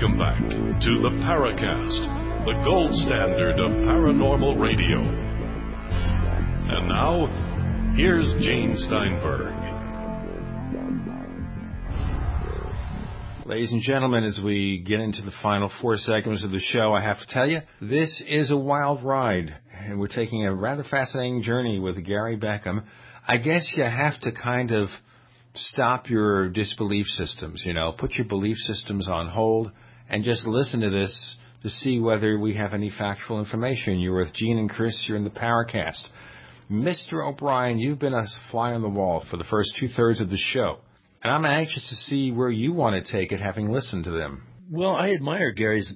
Welcome back to the Paracast, the gold standard of paranormal radio. And now, here's Gene Steinberg. Ladies and gentlemen, as we get into the final 4 segments of the show, I have to tell you, this is a wild ride. And we're taking a rather fascinating journey with Gary Beckham. I guess you have to kind of stop your disbelief systems, put your belief systems on hold and just listen to this to see whether we have any factual information. You're with Gene and Chris. You're in the Paracast. Mr. O'Brien, you've been a fly on the wall for the first 2/3 of the show. And I'm anxious to see where you want to take it, having listened to them. Well, I admire Gary's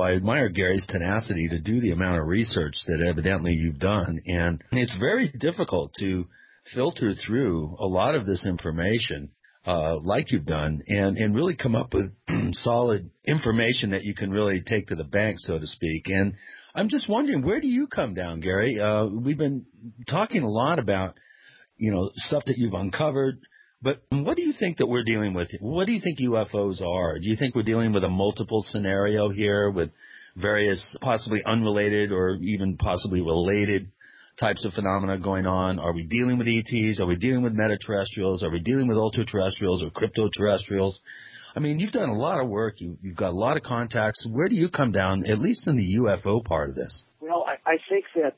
tenacity to do the amount of research that evidently you've done. And it's very difficult to filter through a lot of this information like you've done and really come up with solid information that you can really take to the bank, so to speak. And I'm just wondering, where do you come down, Gary? We've been talking a lot about, stuff that you've uncovered. But what do you think that we're dealing with? What do you think UFOs are? Do you think we're dealing with a multiple scenario here with various possibly unrelated or even possibly related types of phenomena going on? Are we dealing with ETs? Are we dealing with metaterrestrials? Are we dealing with ultra-terrestrials or crypto-terrestrials? I mean, you've done a lot of work. You've got a lot of contacts. Where do you come down, at least in the UFO part of this? Well, I think that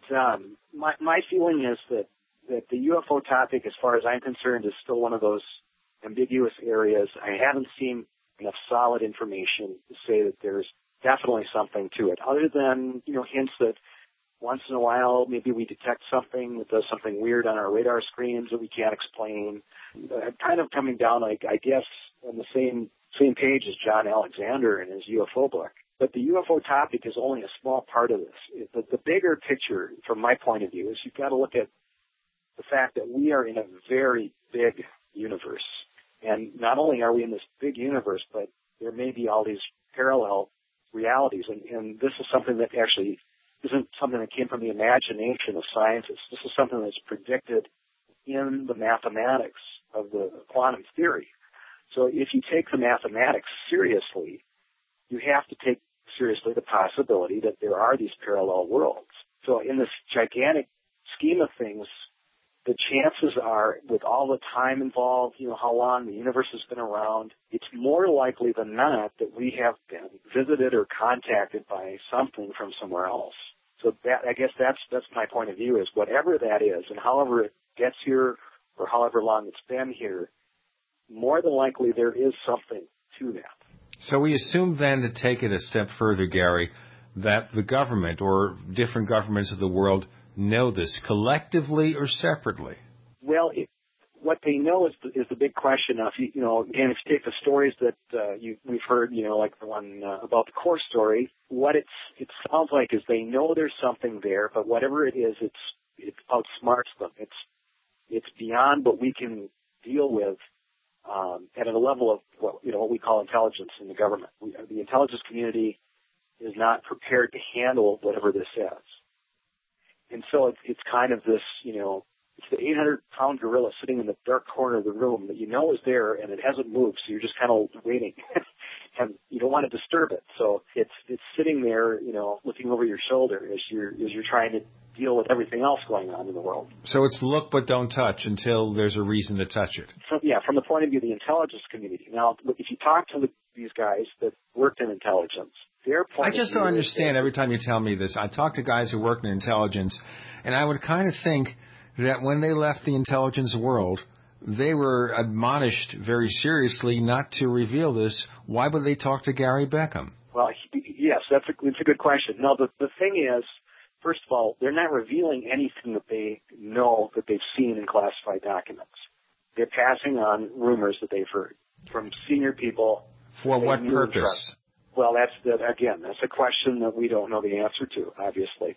my feeling is that the UFO topic, as far as I'm concerned, is still one of those ambiguous areas. I haven't seen enough solid information to say that there's definitely something to it, other than, hints that once in a while maybe we detect something that does something weird on our radar screens that we can't explain. I'm kind of coming down, I guess, on the same page as John Alexander in his UFO book. But the UFO topic is only a small part of this. The bigger picture, from my point of view, is you've got to look at the fact that we are in a very big universe. And not only are we in this big universe, but there may be all these parallel realities. And this is something that actually isn't something that came from the imagination of scientists. This is something that's predicted in the mathematics of the quantum theory. So if you take the mathematics seriously, you have to take seriously the possibility that there are these parallel worlds. So in this gigantic scheme of things, the chances are, with all the time involved, how long the universe has been around, it's more likely than not that we have been visited or contacted by something from somewhere else. So I guess that's my point of view, is whatever that is, and however it gets here or however long it's been here, more than likely there is something to that. So we assume then, to take it a step further, Gary, that the government or different governments of the world know this collectively or separately? Well, what they know is the big question. Now, if you take the stories that we've heard, like the one about the core story, what it sounds like is they know there's something there, but whatever it is, it outsmarts them. It's beyond what we can deal with at a level of what we call intelligence in the government. The intelligence community is not prepared to handle whatever this is. And so it's kind of this, it's the 800-pound gorilla sitting in the dark corner of the room that is there, and it hasn't moved, so you're just kind of waiting. And you don't want to disturb it. So it's sitting there, looking over your shoulder as you're trying to deal with everything else going on in the world. So it's look but don't touch until there's a reason to touch it. From the point of view of the intelligence community. Now, if you talk to these guys that worked in intelligence, I just don't understand every time you tell me this. I talk to guys who work in intelligence, and I would kind of think that when they left the intelligence world, they were admonished very seriously not to reveal this. Why would they talk to Gary Beckham? Well, yes, it's a good question. No, the thing is, first of all, they're not revealing anything that they know that they've seen in classified documents. They're passing on rumors that they've heard from senior people. For what purpose? Well, that's a question that we don't know the answer to, obviously.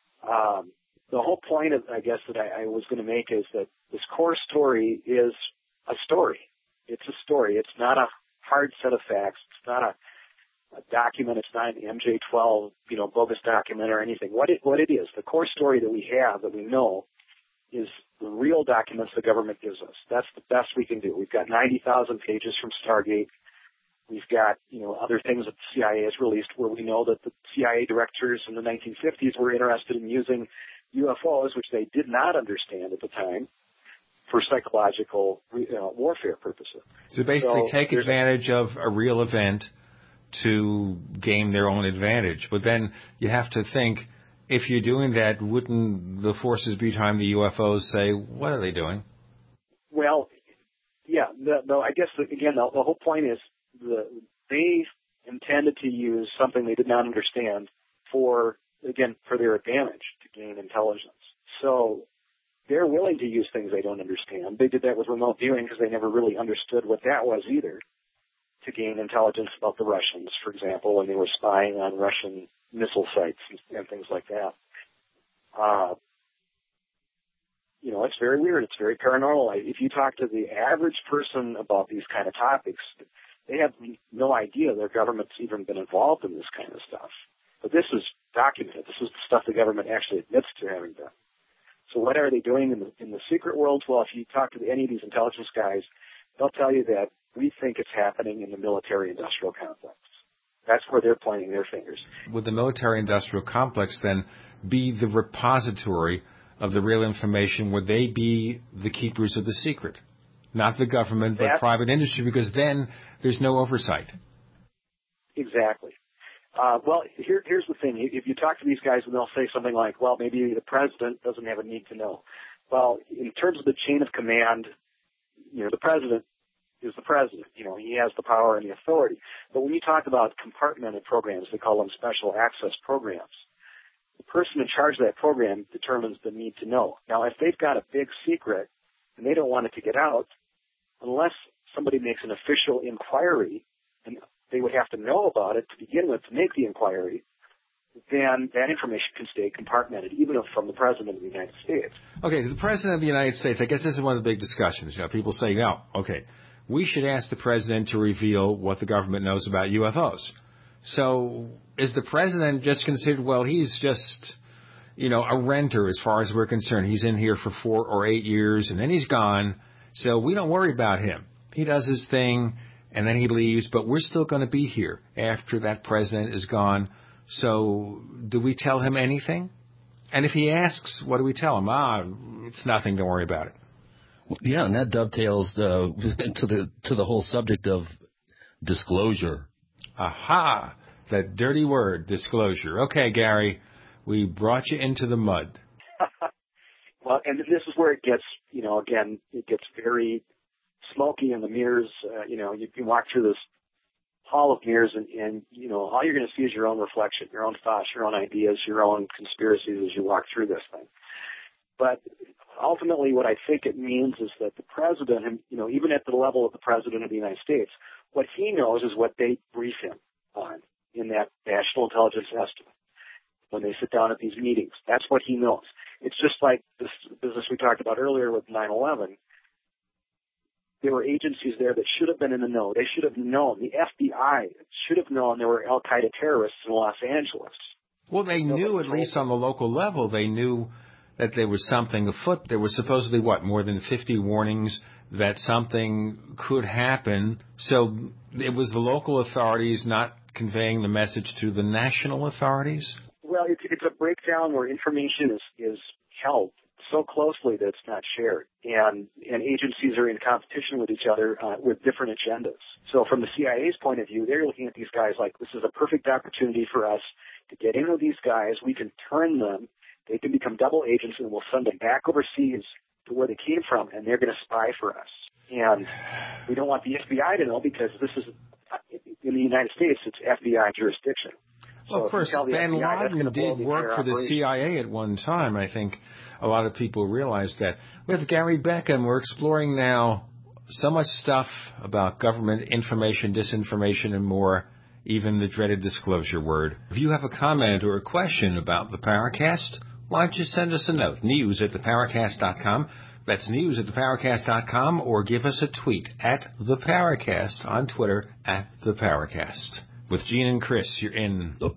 The whole point, I guess, that I was going to make is that this core story is a story. It's a story. It's not a hard set of facts. It's not a document. It's not an MJ-12, bogus document or anything. What it is, the core story that we have, that we know, is the real documents the government gives us. That's the best we can do. We've got 90,000 pages from Stargate. We've got, other things that the CIA has released where we know that the CIA directors in the 1950s were interested in using UFOs, which they did not understand at the time, for psychological warfare purposes. So basically take advantage of a real event to gain their own advantage. But then you have to think, if you're doing that, wouldn't the forces behind the UFOs say, what are they doing? Well, yeah. I guess, again, the whole point is they intended to use something they did not understand for their advantage, to gain intelligence. So they're willing to use things they don't understand. They did that with remote viewing because they never really understood what that was either, to gain intelligence about the Russians, for example, when they were spying on Russian missile sites and things like that. It's very weird. It's very paranormal. If you talk to the average person about these kind of topics, they have no idea their government's even been involved in this kind of stuff. But this is documented. This is the stuff the government actually admits to having done. So what are they doing in the secret world? Well, if you talk to any of these intelligence guys, they'll tell you that we think it's happening in the military-industrial complex. That's where they're pointing their fingers. Would the military-industrial complex then be the repository of the real information? Would they be the keepers of the secret? Not the government, but private industry, because then there's no oversight. Exactly. Well, here's the thing. If you talk to these guys and they'll say something like, well, maybe the president doesn't have a need to know. Well, in terms of the chain of command, the president is the president. He has the power and the authority. But when you talk about compartmented programs, they call them special access programs. The person in charge of that program determines the need to know. Now, if they've got a big secret and they don't want it to get out, unless somebody makes an official inquiry, and they would have to know about it to begin with to make the inquiry, then that information can stay compartmented, even from the President of the United States. Okay, the President of the United States, I guess this is one of the big discussions. People say, we should ask the President to reveal what the government knows about UFOs. So is the President just considered, he's just, a renter as far as we're concerned. He's in here for 4 or 8 years, and then he's gone, so we don't worry about him. He does his thing, and then he leaves, but we're still going to be here after that President is gone. So do we tell him anything? And if he asks, what do we tell him? It's nothing, don't worry about it. Yeah, and that dovetails to the whole subject of disclosure. Aha, that dirty word, disclosure. Okay, Gary, we brought you into the mud. Well, and this is where it gets, again, it gets very smoky in the mirrors. You can walk through this hall of mirrors and all you're going to see is your own reflection, your own thoughts, your own ideas, your own conspiracies as you walk through this thing. But ultimately what I think it means is that the president, even at the level of the President of the United States, what he knows is what they brief him on in that national intelligence estimate when they sit down at these meetings. That's what he knows. It's just like this business we talked about earlier with 9/11. There were agencies there that should have been in the know. They should have known. The FBI should have known there were al-Qaeda terrorists in Los Angeles. Well, they knew, at least on the local level, they knew that there was something afoot. There was supposedly, more than 50 warnings that something could happen. So it was the local authorities not conveying the message to the national authorities? Well, it's a breakdown where information is held so closely that it's not shared. And agencies are in competition with each other with different agendas. So from the CIA's point of view, they're looking at these guys like, this is a perfect opportunity for us to get in with these guys. We can turn them. They can become double agents, and we'll send them back overseas to where they came from, and they're going to spy for us. And we don't want the FBI to know because this is, in the United States, it's FBI jurisdiction. Well, of course, Bin Laden did work for the CIA at one time. I think a lot of people realize that. With Gary Beckham, we're exploring now so much stuff about government information, disinformation, and more, even the dreaded disclosure word. If you have a comment or a question about the Paracast, why don't you send us a note, news@theparacast.com. That's news@theparacast.com, or give us a tweet @theparacast on Twitter @theparacast. With Gene and Chris, you're in The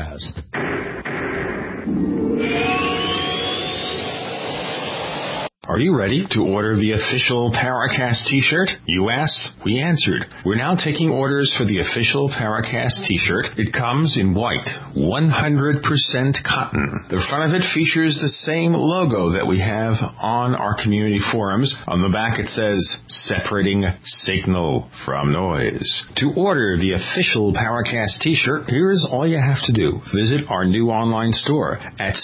Paracast. Are you ready to order the official Paracast t-shirt? You asked, we answered. We're now taking orders for the official Paracast t-shirt. It comes in white, 100% cotton. The front of it features the same logo that we have on our community forums. On the back it says, separating signal from noise. To order the official Paracast t-shirt, here's all you have to do. Visit our new online store at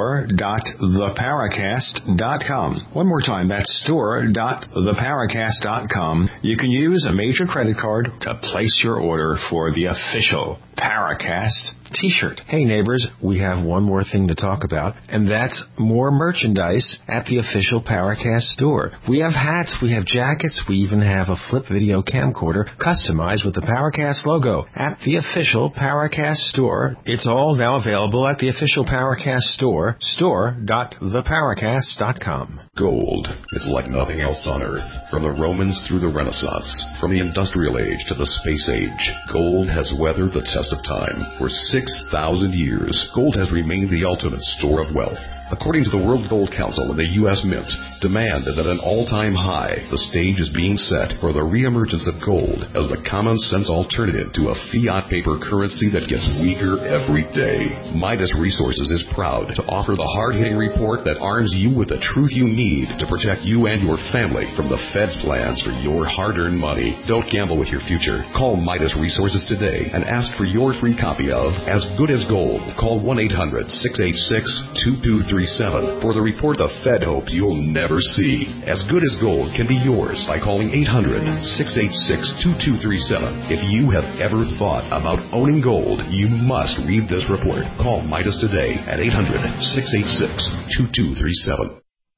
store.theparacast.com. One more time, that's store.theparacast.com. You can use a major credit card to place your order for the official Paracast t-shirt. Hey neighbors, we have one more thing to talk about, and that's more merchandise at the official Paracast store. We have hats, we have jackets, we even have a flip video camcorder customized with the Paracast logo at the official Paracast store. It's all now available at the official Paracast store, store.theparacast.com. Gold is like nothing else on Earth. From the Romans through the Renaissance, from the Industrial Age to the Space Age, gold has weathered the test of time. For 6,000 years, gold has remained the ultimate store of wealth. According to the World Gold Council and the U.S. Mint, demand is at an all-time high. The stage is being set for the reemergence of gold as the common-sense alternative to a fiat paper currency that gets weaker every day. Midas Resources is proud to offer the hard-hitting report that arms you with the truth you need to protect you and your family from the Fed's plans for your hard-earned money. Don't gamble with your future. Call Midas Resources today and ask for your free copy of As Good as Gold. Call 1-800-686-2237 for the report the Fed hopes you'll never see. As Good as Gold can be yours by calling 800-686-2237. If you have ever thought about owning gold, you must read this report. Call Midas today at 800-686-2237.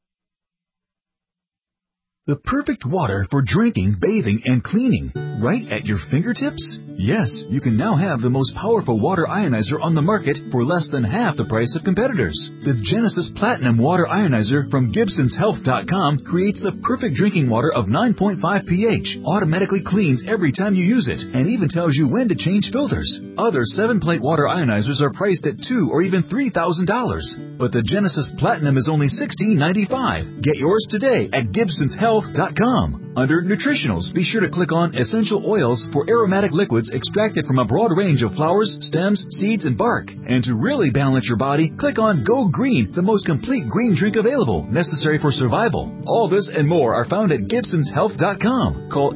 The perfect water for drinking, bathing, and cleaning, right at your fingertips? Yes, you can now have the most powerful water ionizer on the market for less than half the price of competitors. The Genesis Platinum Water Ionizer from GibsonsHealth.com creates the perfect drinking water of 9.5 pH, automatically cleans every time you use it, and even tells you when to change filters. Other 7-plate water ionizers are priced at $2,000 or even $3,000, but the Genesis Platinum is only $16.95. Get yours today at GibsonsHealth.com. Under Nutritionals, be sure to click on Essential Oils for aromatic liquids extracted from a broad range of flowers, stems, seeds, and bark. And to really balance your body, click on Go Green, the most complete green drink available, necessary for survival. All this and more are found at GibsonsHealth.com. Call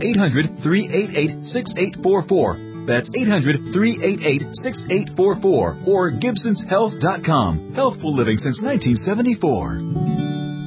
800-388-6844. That's 800-388-6844 or GibsonsHealth.com. Healthful living since 1974.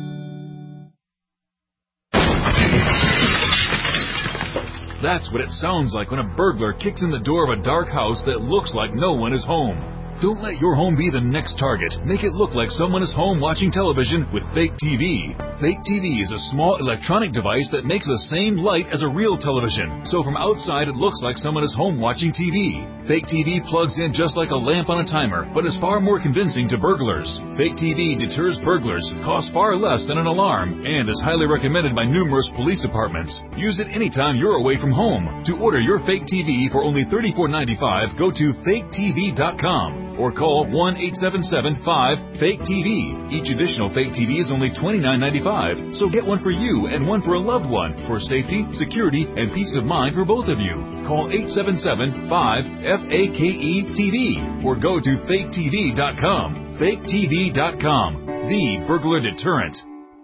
That's what it sounds like when a burglar kicks in the door of a dark house that looks like no one is home. Don't let your home be the next target. Make it look like someone is home watching television with Fake TV. Fake TV is a small electronic device that makes the same light as a real television. So from outside it looks like someone is home watching TV. Fake TV plugs in just like a lamp on a timer, but is far more convincing to burglars. Fake TV deters burglars, costs far less than an alarm, and is highly recommended by numerous police departments. Use it anytime you're away from home. To order your Fake TV for only $34.95, go to faketv.com. or call 1-877-5-FAKE-TV. Each additional Fake TV is only $29.95, so get one for you and one for a loved one for safety, security, and peace of mind for both of you. Call 877-5-FAKE-TV or go to faketv.com. FakeTV.com, the burglar deterrent.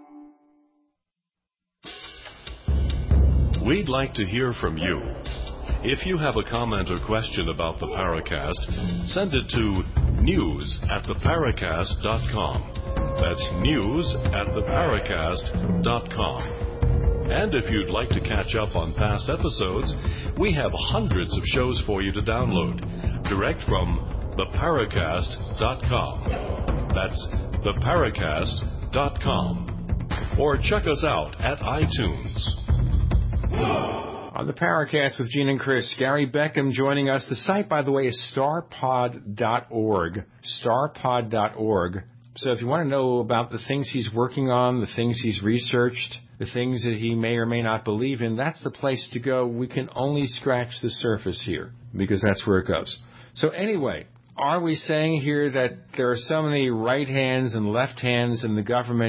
We'd like to hear from you. If you have a comment or question about the Paracast, send it to news@theparacast.com. That's news@theparacast.com. And if you'd like to catch up on past episodes, we have hundreds of shows for you to download, direct from theparacast.com. That's theparacast.com. Or check us out at iTunes. On the Paracast with Gene and Chris, Gary Beckham joining us. The site, by the way, is starpod.org. Starpod.org. So if you want to know about the things he's working on, the things he's researched, the things that he may or may not believe in, that's the place to go. We can only scratch the surface here because that's where it goes. So anyway, are we saying here that there are so many right hands and left hands in the government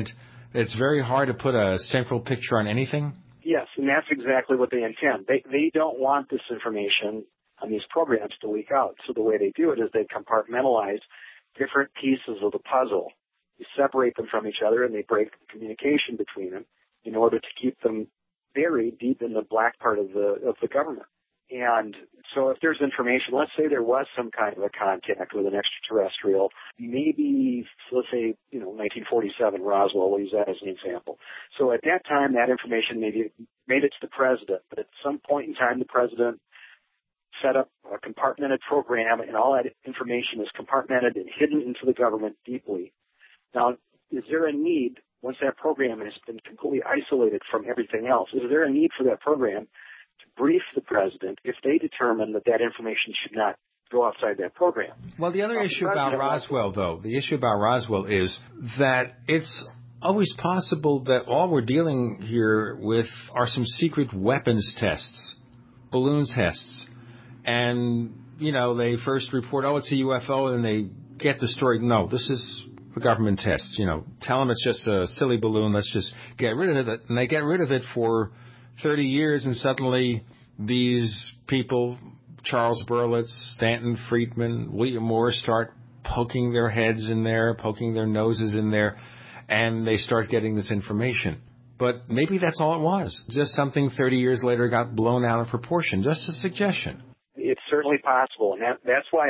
It's very hard to put a central picture on anything? Yes, and that's exactly what they intend. They don't want this information on these programs to leak out. So the way they do it is they compartmentalize different pieces of the puzzle. You separate them from each other, and they break the communication between them in order to keep them buried deep in the black part of the government. And so if there's information, let's say there was some kind of a contact with an extraterrestrial, maybe, let's say, 1947 Roswell, we'll use that as an example. So at that time, that information maybe made it to the president, but at some point in time, the president set up a compartmented program, and all that information is compartmented and hidden into the government deeply. Now, is there a need, once that program has been completely isolated from everything else, is there a need for that program to brief the president if they determine that that information should not go outside that program? Well, the other issue about Roswell, though, the issue about Roswell is that it's always possible that all we're dealing here with are some secret weapons tests, balloon tests. And, they first report, it's a UFO, and they get the story. No, this is a government test. Tell them it's just a silly balloon. Let's just get rid of it. And they get rid of it for 30 years, and suddenly these people, Charles Berlitz, Stanton Friedman, William Moore, start poking their heads in there, poking their noses in there, and they start getting this information. But maybe that's all it was. Just something 30 years later got blown out of proportion. Just a suggestion. It's certainly possible, and that's why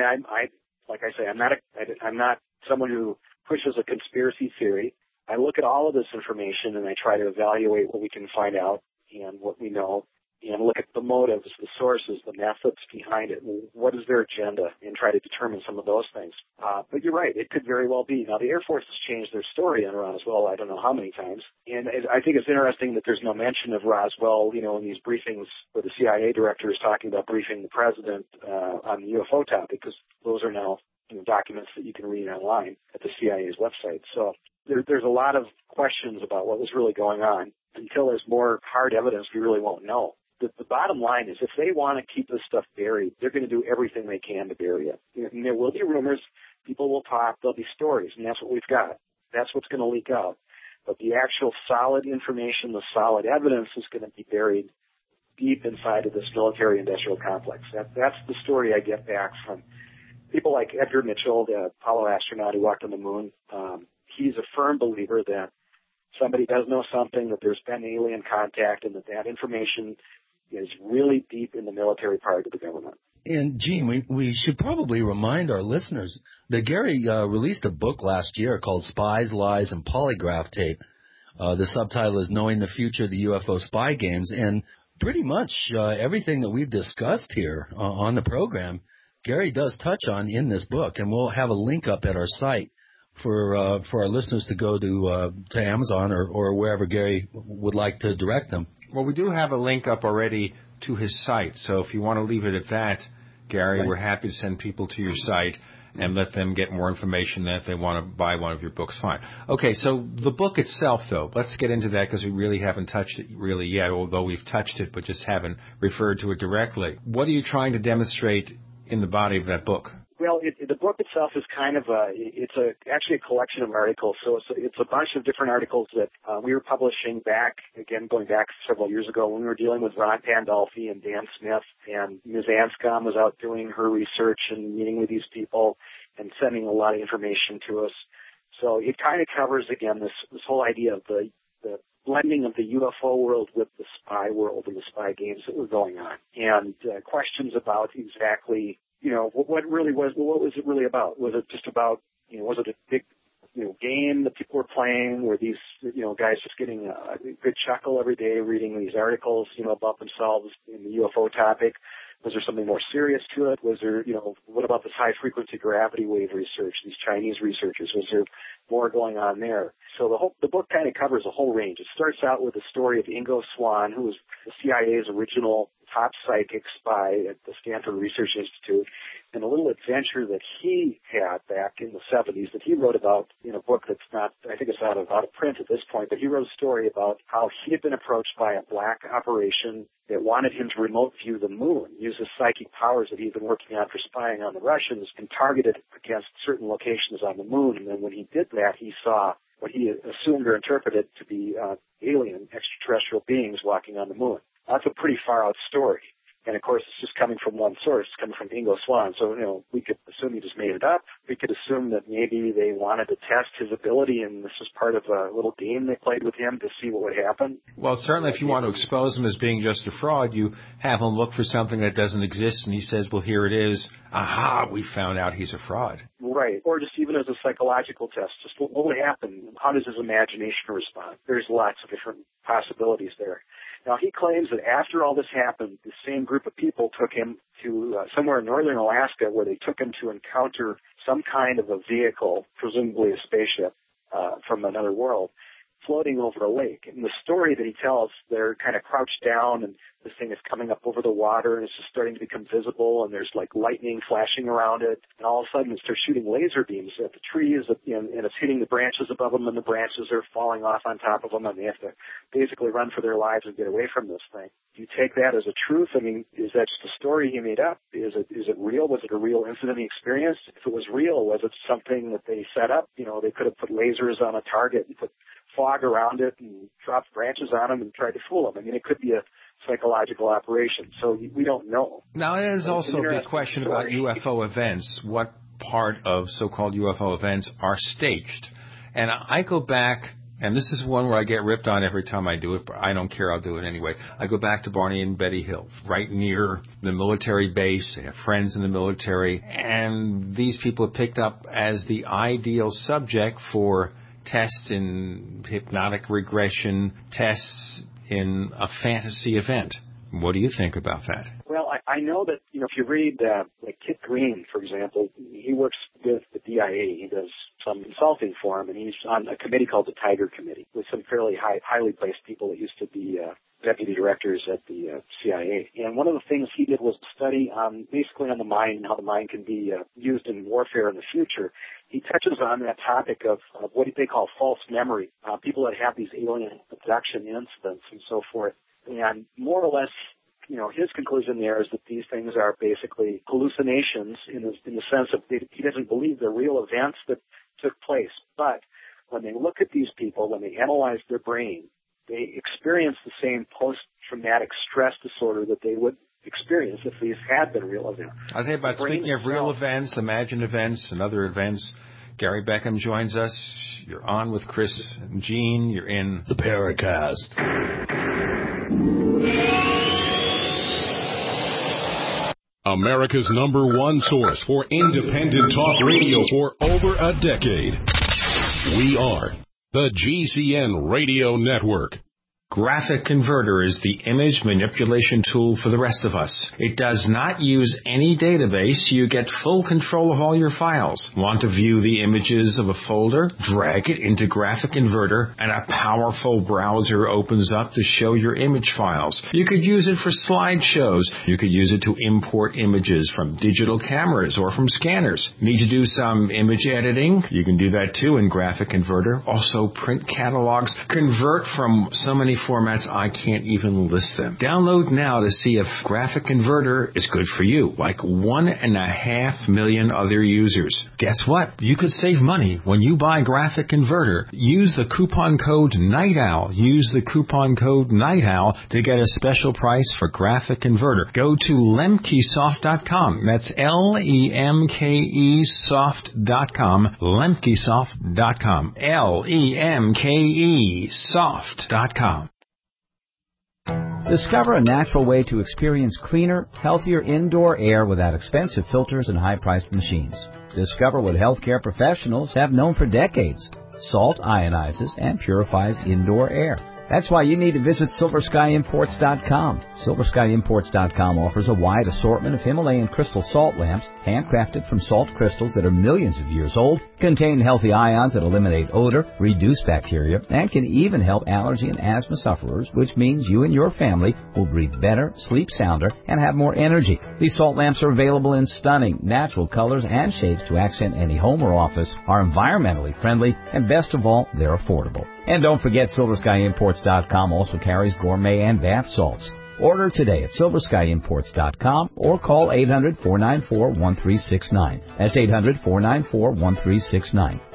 I'm not someone who pushes a conspiracy theory. I look at all of this information and I try to evaluate what we can find out and what we know, and look at the motives, the sources, the methods behind it. What is their agenda, and try to determine some of those things. But you're right, it could very well be. Now, the Air Force has changed their story on Roswell, I don't know how many times. And I think it's interesting that there's no mention of Roswell, in these briefings where the CIA director is talking about briefing the president on the UFO topic, because those are now documents that you can read online at the CIA's website. So there's a lot of questions about what was really going on. Until there's more hard evidence, we really won't know. The bottom line is, if they want to keep this stuff buried, they're going to do everything they can to bury it. And there will be rumors, people will talk, there'll be stories, and that's what we've got. That's what's going to leak out. But the actual solid information, the solid evidence is going to be buried deep inside of this military-industrial complex. That's the story I get back from people like Edgar Mitchell, the Apollo astronaut who walked on the moon. He's a firm believer that somebody does know something, that there's been alien contact, and that information is really deep in the military part of the government. And, Gene, we should probably remind our listeners that Gary released a book last year called Spies, Lies, and Polygraph Tape. The subtitle is Knowing the Future of the UFO Spy Games. And pretty much everything that we've discussed here on the program, Gary does touch on in this book. And we'll have a link up at our site for our listeners to go to Amazon or wherever Gary would like to direct them. Well, we do have a link up already to his site, so if you want to leave it at that, Gary, right, we're happy to send people to your site and let them get more information. That if they want to buy one of your books, fine. Okay, so the book itself, though, let's get into that, because we really haven't touched it really yet, although we've touched it but just haven't referred to it directly. What are you trying to demonstrate in the body of that book? Well, the book itself is kind of actually a collection of articles. So it's a bunch of different articles that we were publishing going back several years ago when we were dealing with Ron Pandolfi and Dan Smith, and Ms. Anscombe was out doing her research and meeting with these people and sending a lot of information to us. So it kind of covers, again, this whole idea of the blending of the UFO world with the spy world and the spy games that were going on, and questions about exactly, what was it really about? Was it just about, was it a big, game that people were playing? Were these, guys just getting a good chuckle every day reading these articles, about themselves in the UFO topic? Was there something more serious to it? Was there, what about this high-frequency gravity wave research, these Chinese researchers? Was there more going on there? So the book kind of covers a whole range. It starts out with the story of Ingo Swann, who was the CIA's original top psychic spy at the Stanford Research Institute, and a little adventure that he had back in the 70s that he wrote about in a book that's not, I think it's out of print at this point, but he wrote a story about how he had been approached by a black operation that wanted him to remote view the moon, use his psychic powers that he'd been working on for spying on the Russians, and target it against certain locations on the moon. And then when he did that, he saw what he assumed or interpreted to be alien extraterrestrial beings walking on the moon. That's a pretty far-out story. And, of course, it's just coming from one source, coming from Ingo Swann. So, we could assume he just made it up. We could assume that maybe they wanted to test his ability, and this was part of a little game they played with him to see what would happen. Well, certainly if you want to expose him as being just a fraud, you have him look for something that doesn't exist, and he says, well, here it is. Aha, we found out he's a fraud. Right. Or just even as a psychological test, just what would happen? How does his imagination respond? There's lots of different possibilities there. Now, he claims that after all this happened, the same group of people took him to somewhere in northern Alaska where they took him to encounter some kind of a vehicle, presumably a spaceship from another world, floating over a lake. And the story that he tells, they're kind of crouched down and this thing is coming up over the water and it's just starting to become visible and there's like lightning flashing around it. And all of a sudden it starts shooting laser beams at the trees and it's hitting the branches above them and the branches are falling off on top of them and they have to basically run for their lives and get away from this thing. Do you take that as a truth? I mean, is that just a story he made up? Is it real? Was it a real incident he experienced? If it was real, was it something that they set up? They could have put lasers on a target and put fog around it and dropped branches on them and tried to fool them. I mean, it could be a psychological operation. So we don't know. Now, there's also the question about UFO events. What part of so-called UFO events are staged? And I go back, and this is one where I get ripped on every time I do it, but I don't care. I'll do it anyway. I go back to Barney and Betty Hill, right near the military base. They have friends in the military. And these people are picked up as the ideal subject for tests in hypnotic regression, tests in a fantasy event. What do you think about that? Well, I know that, if you read, like Kit Green, for example, he works with the DIA. He does some consulting for him, and he's on a committee called the Tiger Committee with some fairly highly placed people that used to be deputy directors at the CIA. And one of the things he did was a study basically on the mind and how the mind can be used in warfare in the future. He touches on that topic of what they call false memory, people that have these alien abduction incidents and so forth. And more or less, his conclusion there is that these things are basically hallucinations in the sense of he doesn't believe they're real events that took place. But when they look at these people, when they analyze their brain, they experience the same post-traumatic stress disorder that they would experience if these had been real events. I'll tell you about, speaking of real events, imagined events, and other events, Gary Beckham joins us. You're on with Chris and Gene. You're in the Paracast. America's #1 source for independent talk radio for over a decade. We are the GCN Radio Network. Graphic Converter is the image manipulation tool for the rest of us. It does not use any database. You get full control of all your files. Want to view the images of a folder? Drag it into Graphic Converter and a powerful browser opens up to show your image files. You could use it for slideshows. You could use it to import images from digital cameras or from scanners. Need to do some image editing? You can do that too in Graphic Converter. Also print catalogs. Convert from so many formats I can't even list them. Download now to see if Graphic Converter is good for you, like 1.5 million other users. Guess what? You could save money when you buy Graphic Converter. Use the coupon code NIGHTOWL. Use the coupon code NIGHTOWL to get a special price for Graphic Converter. Go to lemkesoft.com. That's LEMKEsoft.com. lemkesoft.com. LEMKEsoft.com. Discover a natural way to experience cleaner, healthier indoor air without expensive filters and high-priced machines. Discover what healthcare professionals have known for decades. Salt ionizes and purifies indoor air. That's why you need to visit SilverSkyImports.com. SilverSkyImports.com offers a wide assortment of Himalayan crystal salt lamps, handcrafted from salt crystals that are millions of years old, contain healthy ions that eliminate odor, reduce bacteria, and can even help allergy and asthma sufferers, which means you and your family will breathe better, sleep sounder, and have more energy. These salt lamps are available in stunning, natural colors and shapes to accent any home or office, are environmentally friendly, and best of all, they're affordable. And don't forget, SilverSkyImports.com also carries gourmet and bath salts. Order today at SilverSkyImports.com or call 800-494-1369. That's 800-494-1369.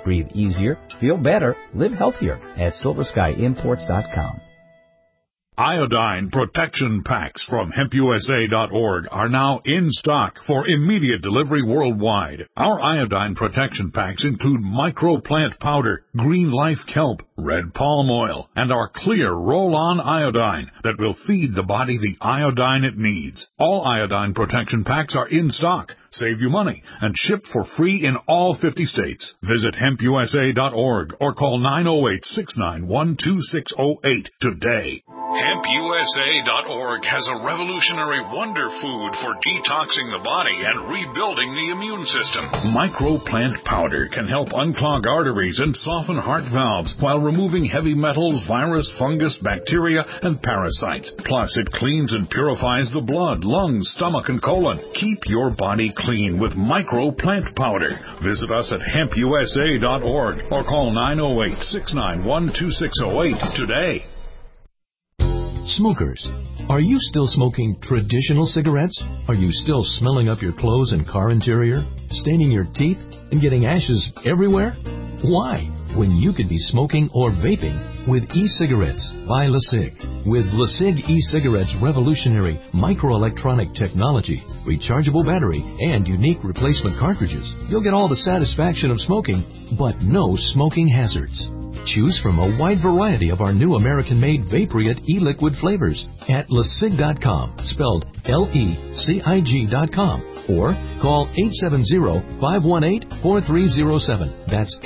Breathe easier, feel better, live healthier at SilverSkyImports.com. Iodine protection packs from HempUSA.org are now in stock for immediate delivery worldwide. Our iodine protection packs include microplant powder, green life kelp, red palm oil, and our clear roll-on iodine that will feed the body the iodine it needs. All iodine protection packs are in stock, save you money, and shipped for free in all 50 states. Visit HempUSA.org or call 908-691-2608 today. HempUSA.org has a revolutionary wonder food for detoxing the body and rebuilding the immune system. Microplant powder can help unclog arteries and soften heart valves while removing heavy metals, virus, fungus, bacteria, and parasites. Plus, it cleans and purifies the blood, lungs, stomach, and colon. Keep your body clean with Microplant powder. Visit us at HempUSA.org or call 908-691-2608 today. Smokers, are you still smoking traditional cigarettes? Are you still smelling up your clothes and car interior, staining your teeth, and getting ashes everywhere? Why, when you could be smoking or vaping with e-cigarettes by LeSig? With LeSig e-cigarettes' revolutionary microelectronic technology, rechargeable battery, and unique replacement cartridges, you'll get all the satisfaction of smoking, but no smoking hazards. Choose from a wide variety of our new American-made Vaporite e-liquid flavors at LeSig.com, spelled LECIG.com, or call 870-518-4307. That's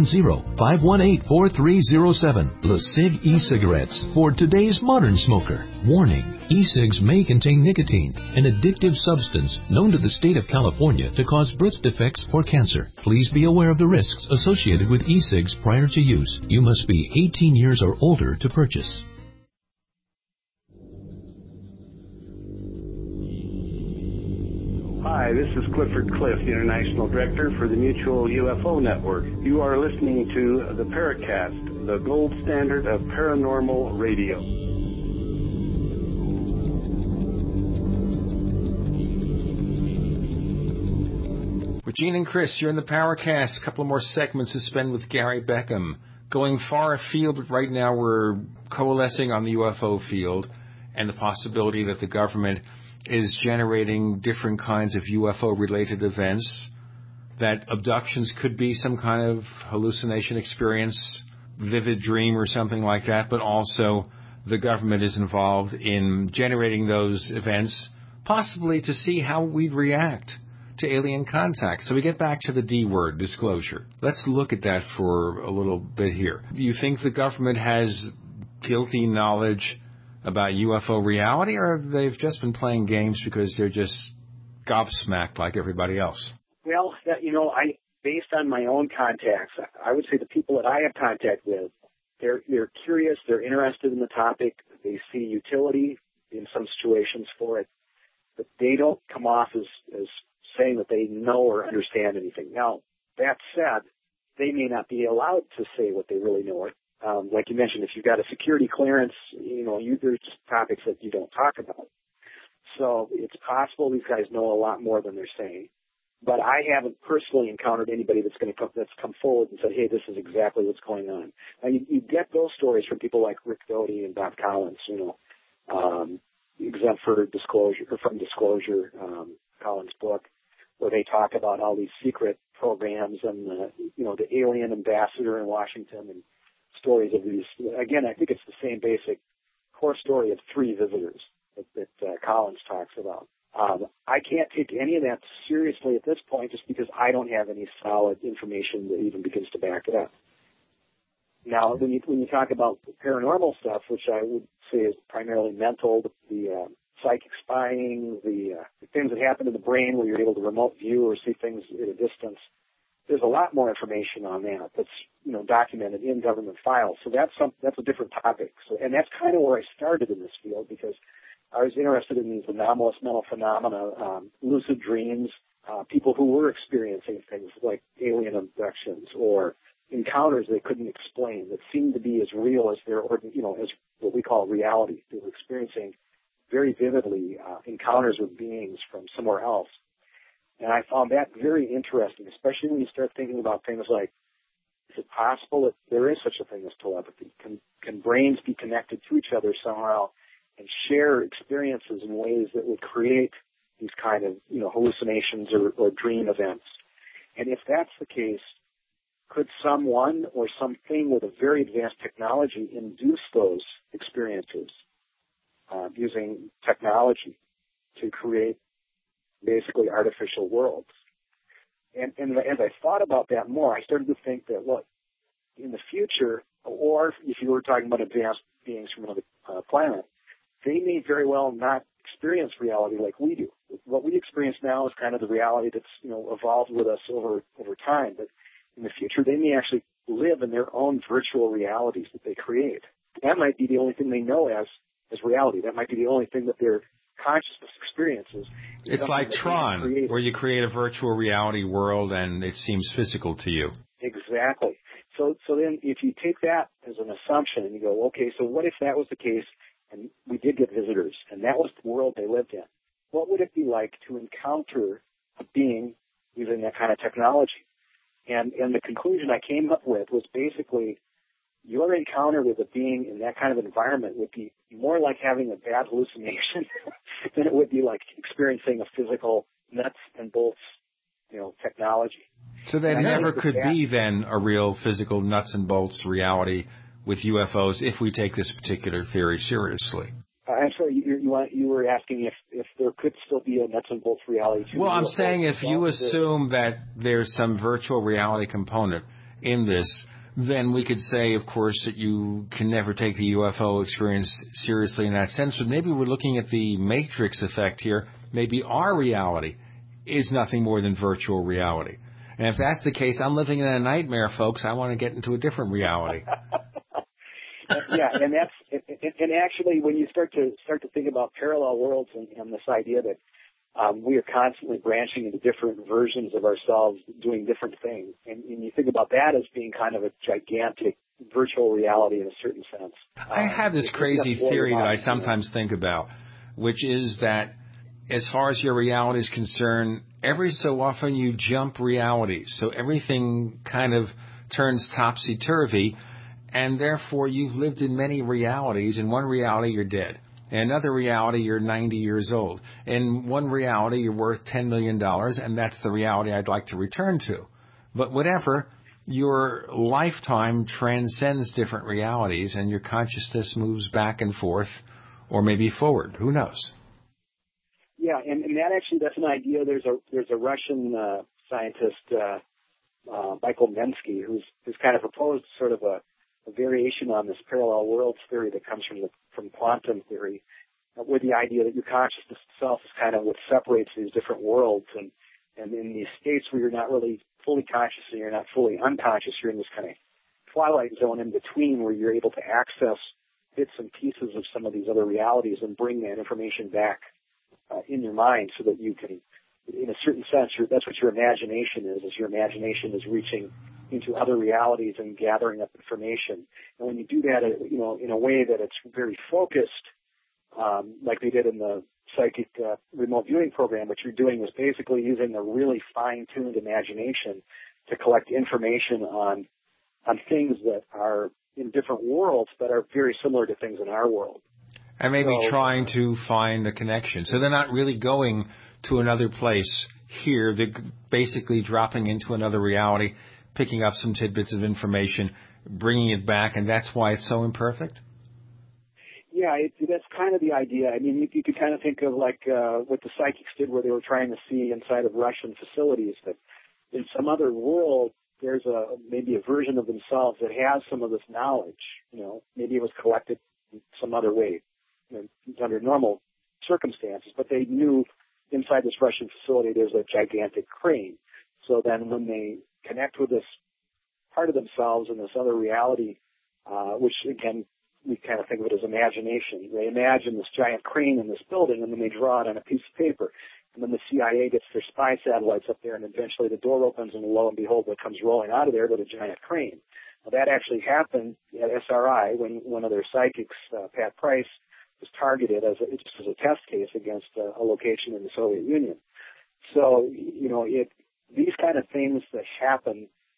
870-518-4307. LeSig e-cigarettes for today's modern smoker. Warning. E-cigs may contain nicotine, an addictive substance known to the state of California to cause birth defects or cancer. Please be aware of the risks associated with e-cigs prior to use. You must be 18 years or older to purchase. Hi, this is Clifford Cliff, the International Director for the Mutual UFO Network. You are listening to the Paracast, the gold standard of paranormal radio. Regine and Chris, you're in the Paracast. A couple of more segments to spend with Gary Beckham. Going far afield, but right now we're coalescing on the UFO field and the possibility that the government is generating different kinds of UFO-related events, that abductions could be some kind of hallucination experience, vivid dream or something like that, but also the government is involved in generating those events, possibly to see how we'd react to alien contact. So we get back to the D word, disclosure. Let's look at that for a little bit here. Do you think the government has guilty knowledge about UFO reality, or they've just been playing games because they're just gobsmacked like everybody else? Well, based on my own contacts, I would say the people that I have contact with, they're curious, they're interested in the topic, they see utility in some situations for it, but they don't come off as saying that they know or understand anything. Now, that said, they may not be allowed to say what they really know. Like you mentioned, if you've got a security clearance, there's just topics that you don't talk about. So it's possible these guys know a lot more than they're saying. But I haven't personally encountered anybody that's come forward and said, hey, this is exactly what's going on. Now, you get those stories from people like Rick Doty and Bob Collins, exempt for disclosure, or from Disclosure, Collins' book, where they talk about all these secret programs and the alien ambassador in Washington and stories of these. Again, I think it's the same basic core story of 3 visitors that Collins talks about. I can't take any of that seriously at this point just because I don't have any solid information that even begins to back it up. Now, when you talk about paranormal stuff, which I would say is primarily mental, the psychic spying, the things that happen in the brain where you're able to remote view or see things at a distance, there's a lot more information on that that's documented in government files. So that's a different topic. So, and that's kind of where I started in this field because I was interested in these anomalous mental phenomena, lucid dreams, people who were experiencing things like alien abductions or encounters they couldn't explain that seemed to be as real as as what we call reality. They were experiencing very vividly encounters with beings from somewhere else. And I found that very interesting, especially when you start thinking about things like Is it possible that there is such a thing as telepathy? Can brains be connected to each other somehow and share experiences in ways that would create these kind of, hallucinations or dream events? And if that's the case, could someone or something with a very advanced technology induce those experiences using technology to create basically artificial worlds? And as I thought about that more, I started to think that, look, in the future, or if you were talking about advanced beings from another planet, they may very well not experience reality like we do. What we experience now is kind of the reality that's, evolved with us over time. But in the future, they may actually live in their own virtual realities that they create. That might be the only thing they know as reality. That might be the only thing that their consciousness experiences. It's like Tron, where you create a virtual reality world and it seems physical to you. Exactly. So then if you take that as an assumption and you go, okay, so what if that was the case and we did get visitors and that was the world they lived in? What would it be like to encounter a being using that kind of technology? And the conclusion I came up with was basically your encounter with a being in that kind of environment would be more like having a bad hallucination than it would be like experiencing a physical nuts and bolts, technology. So there never could be then a real physical nuts and bolts reality with UFOs if we take this particular theory seriously. I'm sorry, you were asking if there could still be a nuts and bolts reality to Well, I'm UFOs. saying if you assume that there's some virtual reality component in this, then we could say, of course, that you can never take the UFO experience seriously in that sense. But maybe we're looking at the Matrix effect here. Maybe our reality is nothing more than virtual reality. And if that's the case, I'm living in a nightmare, folks. I want to get into a different reality. Yeah, and actually, when you start to think about parallel worlds and this idea that we are constantly branching into different versions of ourselves, doing different things, and you think about that as being kind of a gigantic virtual reality in a certain sense. I have this crazy theory that I sometimes think about, which is that as far as your reality is concerned, every so often you jump realities, so everything kind of turns topsy-turvy. And therefore, you've lived in many realities. In one reality, you're dead. In another reality, you're 90 years old. In one reality, you're worth $10 million, and that's the reality I'd like to return to. But whatever, your lifetime transcends different realities, and your consciousness moves back and forth, or maybe forward. Who knows? Yeah, and that's an idea. There's a Russian scientist, Michael Mensky, who's kind of proposed sort of a variation on this parallel worlds theory that comes from quantum theory, with the idea that your consciousness itself is kind of what separates these different worlds, and in these states where you're not really fully conscious and you're not fully unconscious, you're in this kind of twilight zone in between where you're able to access bits and pieces of some of these other realities and bring that information back in your mind so that you can, in a certain sense, that's what your imagination is your imagination is reaching into other realities and gathering up information. And when you do that, in a way that it's very focused, like they did in the psychic remote viewing program, what you're doing is basically using a really fine-tuned imagination to collect information on things that are in different worlds but are very similar to things in our world. And maybe trying to find a connection. So they're not really going to another place here. They're basically dropping into another reality, picking up some tidbits of information, bringing it back, and that's why it's so imperfect? Yeah, that's kind of the idea. I mean, you could kind of think of like what the psychics did where they were trying to see inside of Russian facilities, that in some other world there's maybe a version of themselves that has some of this knowledge. Maybe it was collected in some other way, under normal circumstances, but they knew inside this Russian facility there's a gigantic crane. So then when they connect with this part of themselves in this other reality, which again, we kind of think of it as imagination. They imagine this giant crane in this building, and then they draw it on a piece of paper. And then the CIA gets their spy satellites up there, and eventually the door opens, and lo and behold, what comes rolling out of there but a giant crane. Now, that actually happened at SRI when one of their psychics, Pat Price, was targeted just as a test case against a location in the Soviet Union. So, these kind of things that happen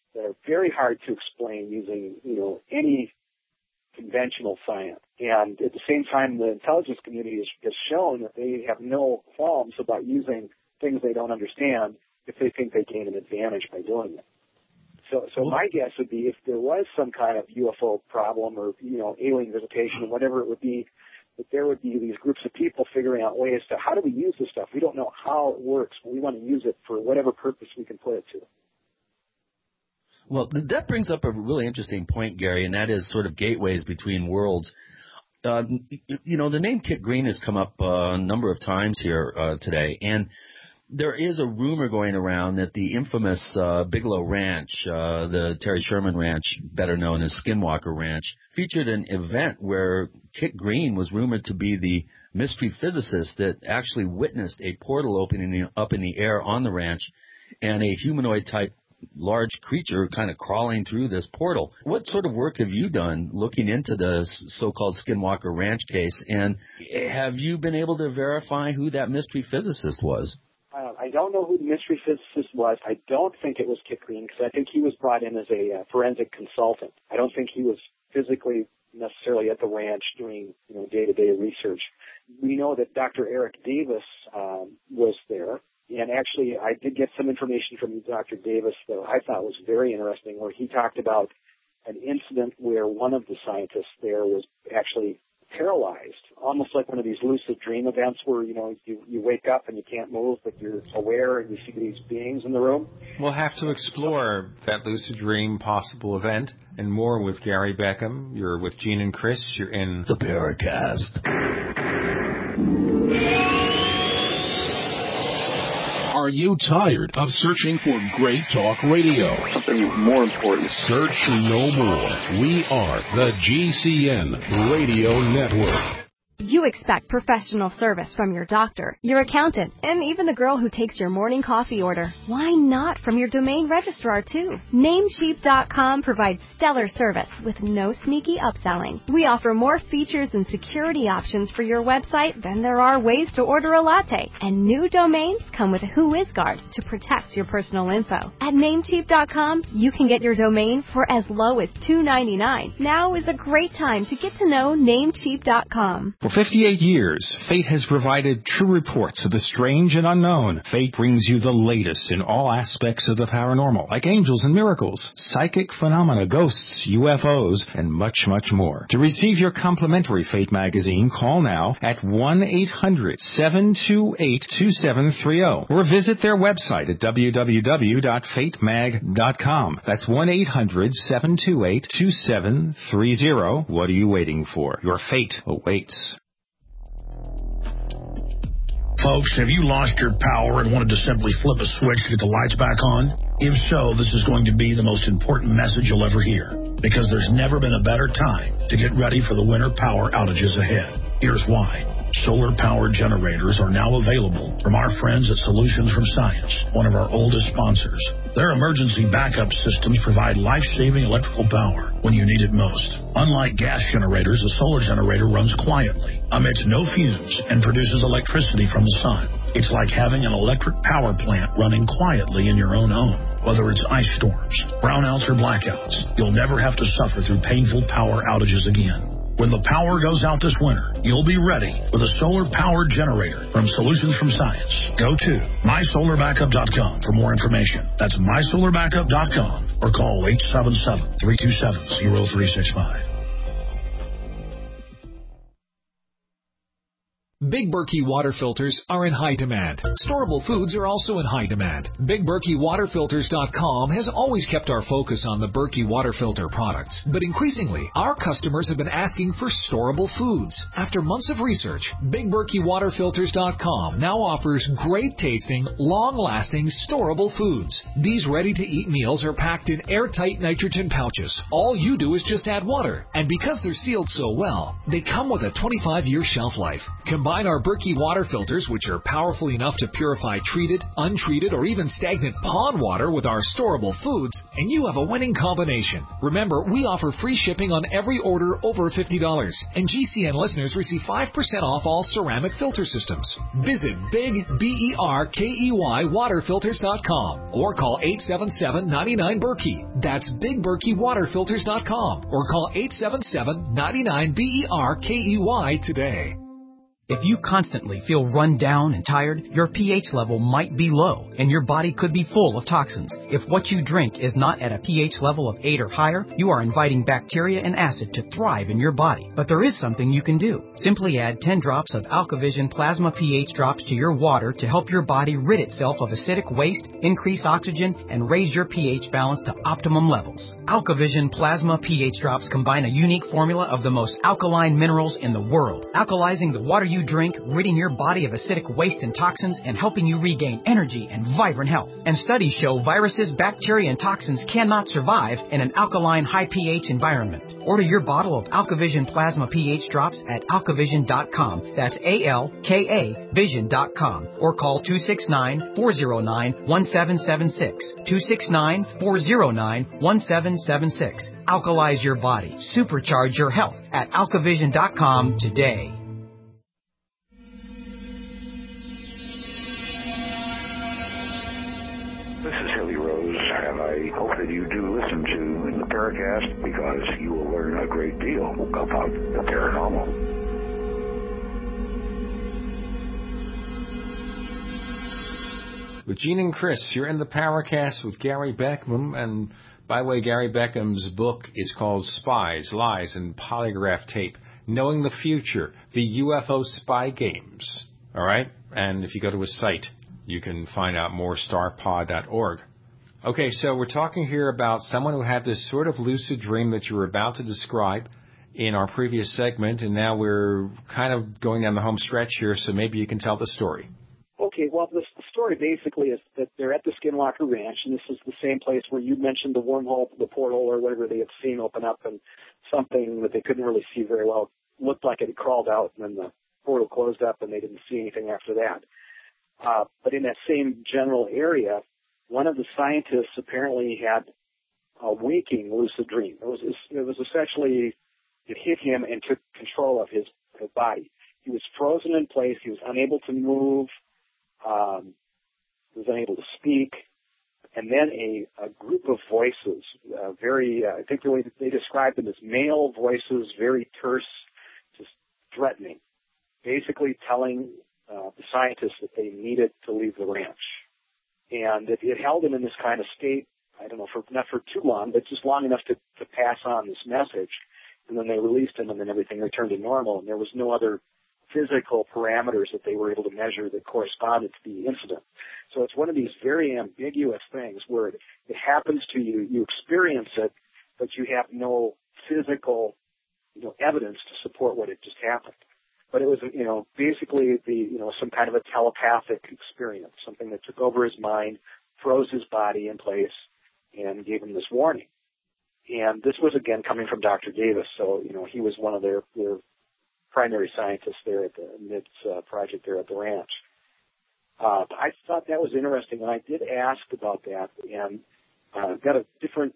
are very hard to explain using, any conventional science. And at the same time, the intelligence community has shown that they have no qualms about using things they don't understand if they think they gain an advantage by doing it. So my guess would be if there was some kind of UFO problem or, alien visitation, whatever it would be, that there would be these groups of people figuring out ways to how do we use this stuff. We don't know how it works, but we want to use it for whatever purpose we can put it to. Well, that brings up a really interesting point, Gary, and that is sort of gateways between worlds. The name Kit Green has come up a number of times here today, and there is a rumor going around that the infamous Bigelow Ranch, the Terry Sherman Ranch, better known as Skinwalker Ranch, featured an event where Kit Green was rumored to be the mystery physicist that actually witnessed a portal opening up in the air on the ranch and a humanoid-type large creature kind of crawling through this portal. What sort of work have you done looking into the so-called Skinwalker Ranch case, and have you been able to verify who that mystery physicist was? I don't know who the mystery physicist was. I don't think it was Kit Green because I think he was brought in as a forensic consultant. I don't think he was physically necessarily at the ranch doing day-to-day research. We know that Dr. Eric Davis was there. And actually, I did get some information from Dr. Davis that I thought was very interesting, where he talked about an incident where one of the scientists there was actually paralyzed, almost like one of these lucid dream events where, you wake up and you can't move, but you're aware and you see these beings in the room. We'll have to explore that lucid dream possible event and more with Gary Beckham. You're with Gene and Chris. You're in the Paracast. Are you tired of searching for great talk radio? Something more important. Search no more. We are the GCN Radio Network. You expect professional service from your doctor, your accountant, and even the girl who takes your morning coffee order. Why not from your domain registrar, too? Namecheap.com provides stellar service with no sneaky upselling. We offer more features and security options for your website than there are ways to order a latte. And new domains come with WhoisGuard to protect your personal info. At Namecheap.com, you can get your domain for as low as $2.99. Now is a great time to get to know Namecheap.com. For 58 years, Fate has provided true reports of the strange and unknown. Fate brings you the latest in all aspects of the paranormal, like angels and miracles, psychic phenomena, ghosts, UFOs, and much, much more. To receive your complimentary Fate magazine, call now at 1-800-728-2730 or visit their website at www.fatemag.com. That's 1-800-728-2730. What are you waiting for? Your fate awaits. Folks, have you lost your power and wanted to simply flip a switch to get the lights back on? If so, this is going to be the most important message you'll ever hear, because there's never been a better time to get ready for the winter power outages ahead. Here's why. Solar-powered generators are now available from our friends at Solutions from Science, one of our oldest sponsors. Their emergency backup systems provide life-saving electrical power when you need it most. Unlike gas generators, a solar generator runs quietly, emits no fumes, and produces electricity from the sun. It's like having an electric power plant running quietly in your own home. Whether it's ice storms, brownouts, or blackouts, you'll never have to suffer through painful power outages again. When the power goes out this winter, you'll be ready with a solar-powered generator from Solutions from Science. Go to mysolarbackup.com for more information. That's mysolarbackup.com or call 877-327-0365. Big Berkey water filters are in high demand. Storable foods are also in high demand. BigBerkeyWaterFilters.com has always kept our focus on the Berkey water filter products, but increasingly, our customers have been asking for storable foods. After months of research, BigBerkeyWaterFilters.com now offers great-tasting, long-lasting, storable foods. These ready-to-eat meals are packed in airtight nitrogen pouches. All you do is just add water, and because they're sealed so well, they come with a 25-year shelf life. Combine Combine our Berkey water filters, which are powerful enough to purify treated, untreated, or even stagnant pond water with our storable foods, and you have a winning combination. Remember, we offer free shipping on every order over $50, and GCN listeners receive 5% off all ceramic filter systems. Visit BigBerkeyWaterFilters.com or call 877-99-BERKEY. That's BigBerkeyWaterFilters.com or call 877-99-BERKEY today. If you constantly feel run down and tired, your pH level might be low, and your body could be full of toxins. If what you drink is not at a pH level of 8 or higher, you are inviting bacteria and acid to thrive in your body. But there is something you can do. Simply add 10 drops of AlkaVision Plasma pH drops to your water to help your body rid itself of acidic waste, increase oxygen, and raise your pH balance to optimum levels. AlkaVision Plasma pH drops combine a unique formula of the most alkaline minerals in the world, alkalizing the water you drink, ridding your body of acidic waste and toxins, and helping you regain energy and vibrant health. And studies show viruses, bacteria, and toxins cannot survive in an alkaline, high pH environment. Order your bottle of AlkaVision Plasma pH drops at alkavision.com. That's ALKA Vision.com. Or call 269-409-1776. 269-409-1776. Alkalize your body. Supercharge your health at alkavision.com today. This is Hilly Rose, and I hope that you do listen to the Paracast because you will learn a great deal about the paranormal. With Gene and Chris, you're in the Paracast with Gary Beckham, and by the way, Gary Beckham's book is called Spies, Lies, and Polygraph Tape, Knowing the Future, the UFO Spy Games. All right? And if you go to his site, you can find out more, starpod.org. Okay, so we're talking here about someone who had this sort of lucid dream that you were about to describe in our previous segment, and now we're kind of going down the home stretch here, so maybe you can tell the story. Okay, well, the story basically is that they're at the Skinwalker Ranch, and this is the same place where you mentioned the wormhole, the porthole, or whatever they had seen open up, and something that they couldn't really see very well looked like it had crawled out, and then the portal closed up, and they didn't see anything after that. But in that same general area, one of the scientists apparently had a waking lucid dream. It was essentially, it hit him and took control of his body. He was frozen in place. He was unable to move. He was unable to speak. And then a group of voices, I think the way they described them as male voices, very terse, just threatening, basically telling the scientists that they needed to leave the ranch. And it held him in this kind of state, I don't know, not for too long, but just long enough to pass on this message. And then they released him, and then everything returned to normal, and there was no other physical parameters that they were able to measure that corresponded to the incident. So it's one of these very ambiguous things where it happens to you, you experience it, but you have no physical, evidence to support what had just happened. But it was, basically some kind of a telepathic experience, something that took over his mind, froze his body in place, and gave him this warning. And this was, again, coming from Dr. Davis. So, he was one of their primary scientists there at the MIDS project there at the ranch. I thought that was interesting, and I did ask about that, and got a different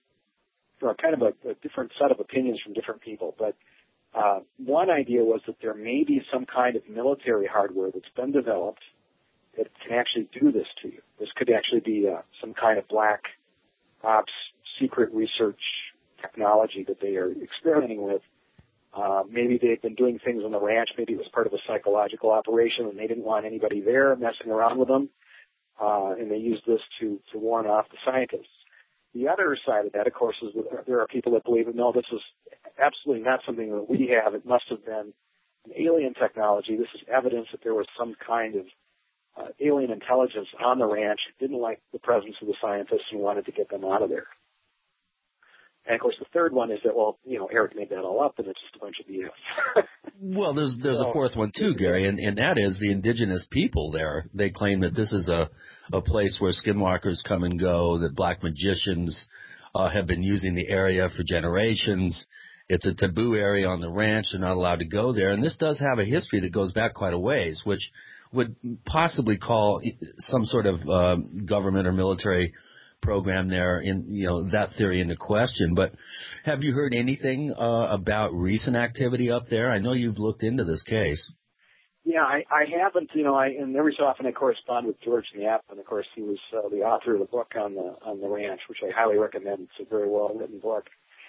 set of opinions from different people. But one idea was that there may be some kind of military hardware that's been developed that can actually do this to you. This could actually be some kind of black ops secret research technology that they are experimenting with. Maybe they've been doing things on the ranch. Maybe it was part of a psychological operation and they didn't want anybody there messing around with them. And they used this to warn off the scientists. The other side of that, of course, is that there are people that believe that, no, this is absolutely not something that we have. It must have been an alien technology. This is evidence that there was some kind of alien intelligence on the ranch who didn't like the presence of the scientists and wanted to get them out of there. And, of course, the third one is that, Eric made that all up, and it's just a bunch of BS. Well, there's a fourth one, too, Gary, and that is the indigenous people there. They claim that this is a place where skinwalkers come and go, that black magicians have been using the area for generations. It's a taboo area on the ranch. They're not allowed to go there. And this does have a history that goes back quite a ways, which would possibly call some sort of government or military program there in, that theory into question. But have you heard anything about recent activity up there? I know you've looked into this case. Yeah, I haven't. And every so often I correspond with George Knapp, and of course he was the author of the book on the ranch, which I highly recommend. It's a very well written book.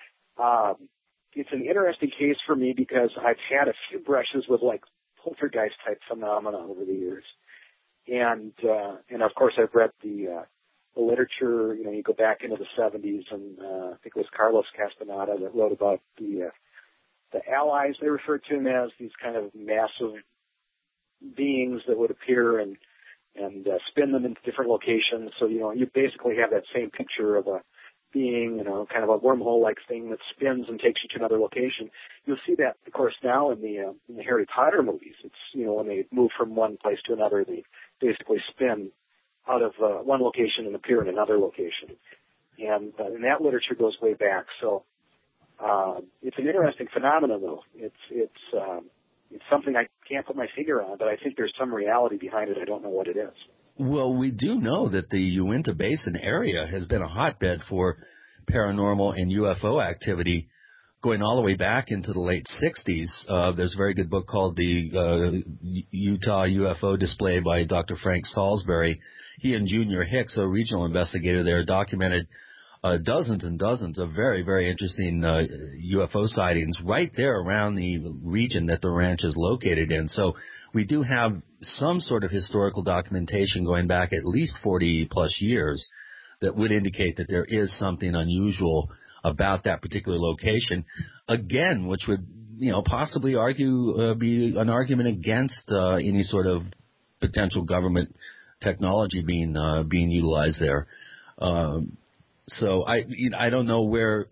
It's an interesting case for me because I've had a few brushes with like poltergeist type phenomena over the years, and of course I've read the literature. You go back into the 70s, and I think it was Carlos Castaneda that wrote about the allies. They referred to them as these kind of massive beings that would appear and spin them into different locations. So you basically have that same picture of a being, kind of a wormhole-like thing that spins and takes you to another location. You'll see that, of course, now in the Harry Potter movies. It's, when they move from one place to another, they basically spin out of one location and appear in another location. And that literature goes way back. So it's an interesting phenomenon, though. It's something I can't put my finger on, but I think there's some reality behind it. I don't know what it is. Well, we do know that the Uinta Basin area has been a hotbed for paranormal and UFO activity going all the way back into the late 60s. There's a very good book called The Utah UFO Display by Dr. Frank Salisbury. He and Junior Hicks, a regional investigator there, documented dozens and dozens of very, very interesting UFO sightings right there around the region that the ranch is located in. So we do have some sort of historical documentation going back at least 40-plus years that would indicate that there is something unusual about that particular location. Again, which would, possibly be an argument against any sort of potential government technology being utilized there. So I don't know where,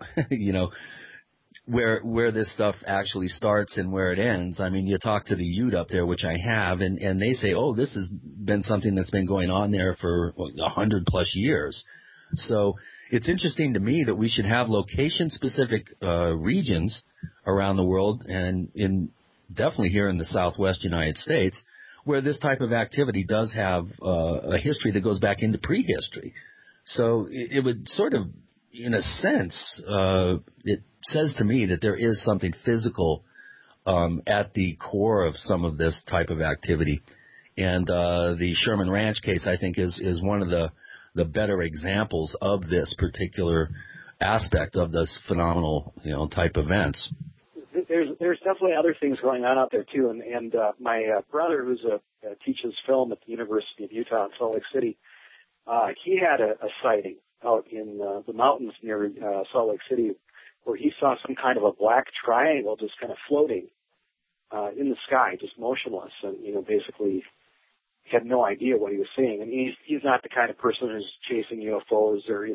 where this stuff actually starts and where it ends. I mean, you talk to the Ute up there, which I have, and they say, oh, this has been something that's been going on there for 100+ years. So it's interesting to me that we should have location-specific regions around the world, and definitely here in the Southwest United States, where this type of activity does have a history that goes back into prehistory. So it would sort of, in a sense, it says to me that there is something physical at the core of some of this type of activity. And the Sherman Ranch case, I think, is one of the better examples of this particular aspect of this phenomenal, type events. There's definitely other things going on out there too, and my brother, who's teaches film at the University of Utah in Salt Lake City, he had a sighting out in the mountains near Salt Lake City, where he saw some kind of a black triangle just kind of floating in the sky, just motionless, and basically had no idea what he was seeing. And he's not the kind of person who's chasing UFOs or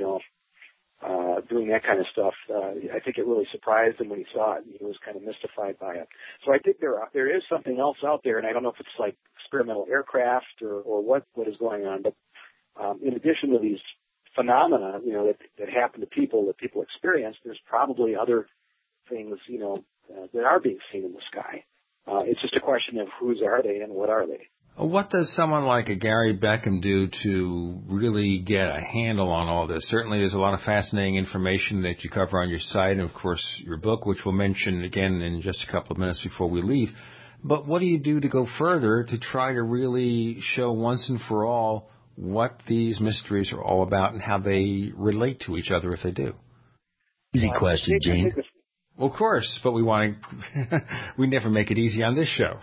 doing that kind of stuff. I think it really surprised him when he saw it, and he was kind of mystified by it. So I think there is something else out there, and I don't know if it's like experimental aircraft or what is going on. But in addition to these phenomena, that happen to people, that people experience, there's probably other things, that are being seen in the sky. It's just a question of whose are they and what are they. What does someone like a Gary Beckham do to really get a handle on all this? Certainly there's a lot of fascinating information that you cover on your site and, of course, your book, which we'll mention again in just a couple of minutes before we leave. But what do you do to go further to try to really show once and for all what these mysteries are all about and how they relate to each other if they do? Easy question, Gene. Well, of course, but we never make it easy on this show.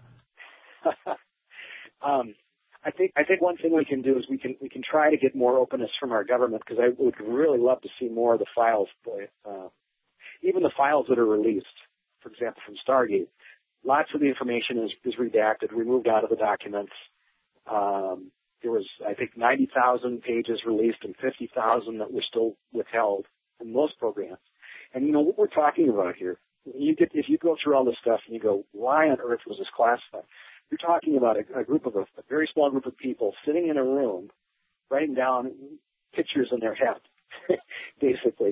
I think one thing we can do is we can try to get more openness from our government, because I would really love to see more of the files, even the files that are released, for example, from Stargate. Lots of the information is redacted, removed out of the documents. There was, I think, 90,000 pages released and 50,000 that were still withheld from most programs. And what we're talking about here, if you go through all this stuff and you go, why on earth was this classified? You're talking about a very small group of people sitting in a room, writing down pictures in their head, basically.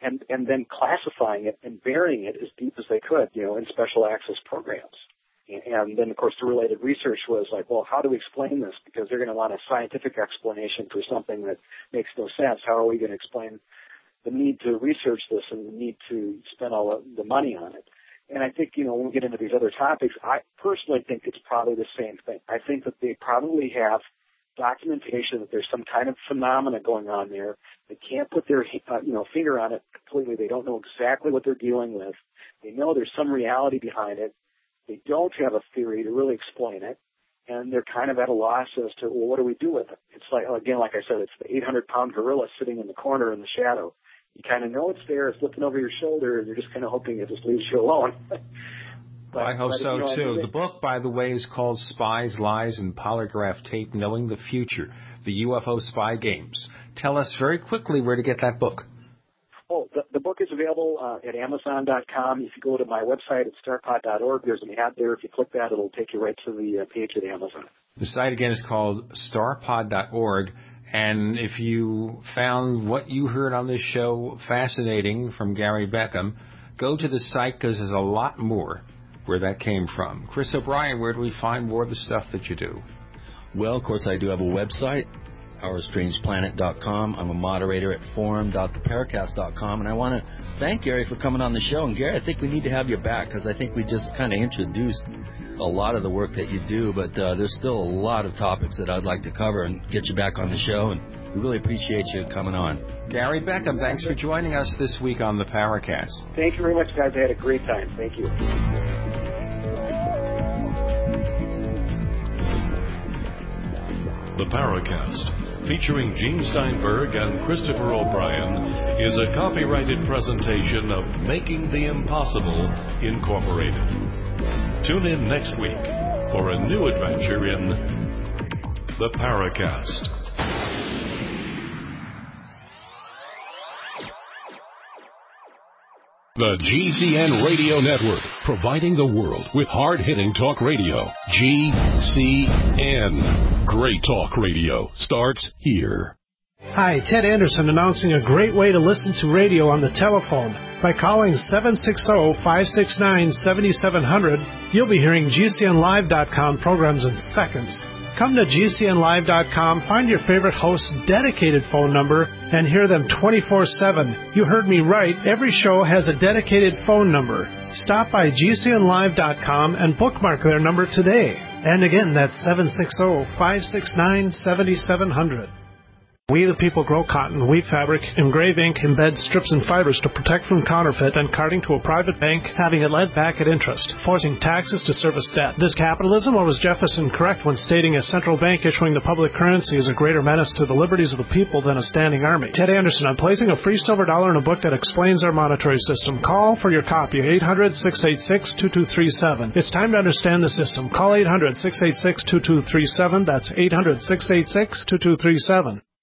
and then classifying it and burying it as deep as they could, in special access programs. And then, of course, the related research was like, well, how do we explain this? Because they're going to want a scientific explanation for something that makes no sense. How are we going to explain the need to research this and the need to spend all the money on it? And I think, when we get into these other topics, I personally think it's probably the same thing. I think that they probably have documentation that there's some kind of phenomena going on there. They can't put their, finger on it completely. They don't know exactly what they're dealing with. They know there's some reality behind it. They don't have a theory to really explain it, and they're kind of at a loss as to, well, what do we do with it? It's like, again, like I said, it's the 800-pound gorilla sitting in the corner in the shadow. You kind of know it's there, it's looking over your shoulder, and you're just kind of hoping it just leaves you alone. I hope so, too. The book, by the way, is called Spies, Lies, and Polygraph Tape, Knowing the Future, the UFO Spy Games. Tell us very quickly where to get that book. Oh, the book is available at Amazon.com. If you go to my website at starpod.org, there's an ad there. If you click that, it'll take you right to the page at Amazon. The site, again, is called starpod.org. And if you found what you heard on this show fascinating from Gary Beckham, go to the site because there's a lot more where that came from. Chris O'Brien, where do we find more of the stuff that you do? Well, of course, I do have a website, OurStrangePlanet.com. I'm a moderator at forum.theparacast.com, and I want to thank Gary for coming on the show. And Gary, I think we need to have you back because I think we just kind of introduced a lot of the work that you do, but there's still a lot of topics that I'd like to cover and get you back on the show, and we really appreciate you coming on. Gary Beckham, thanks for joining us this week on the Paracast. Thank you very much, guys. I had a great time. Thank you. The Paracast, featuring Gene Steinberg and Christopher O'Brien, is a copyrighted presentation of Making the Impossible, Incorporated. Tune in next week for a new adventure in The Paracast. The GCN Radio Network, providing the world with hard-hitting talk radio. GCN. Great talk radio starts here. Hi, Ted Anderson announcing a great way to listen to radio on the telephone. By calling 760-569-7700, you'll be hearing GCNlive.com programs in seconds. Come to GCNlive.com, find your favorite host's dedicated phone number, and hear them 24/7. You heard me right. Every show has a dedicated phone number. Stop by GCNlive.com and bookmark their number today. And again, that's 760-569-7700. We the people grow cotton, weave fabric, engrave ink, embed strips and fibers to protect from counterfeit and carting to a private bank, having it lent back at interest, forcing taxes to service debt. This capitalism, or was Jefferson correct when stating a central bank issuing the public currency is a greater menace to the liberties of the people than a standing army? Ted Anderson, I'm placing a free silver dollar in a book that explains our monetary system. Call for your copy, 800-686-2237. It's time to understand the system. Call 800-686-2237. That's 800-686-2237.